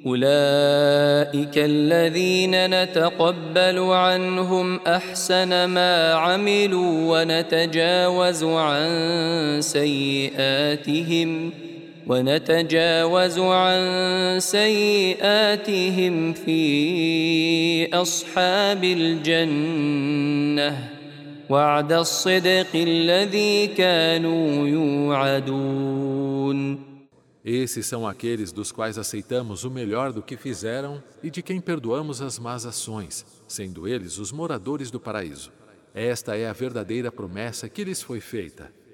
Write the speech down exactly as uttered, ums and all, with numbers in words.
أولئك الذين نتقبل عنهم أحسن ما عملوا ونتجاوز عن سيئاتهم ونتجاوز عن سيئاتهم في أصحاب الجنة وعد الصدق الذي كانوا يوعدون. Esses são aqueles dos quais aceitamos o melhor do que fizeram e de quem perdoamos as más ações, sendo eles os moradores do paraíso. Esta é a verdadeira promessa que lhes foi feita.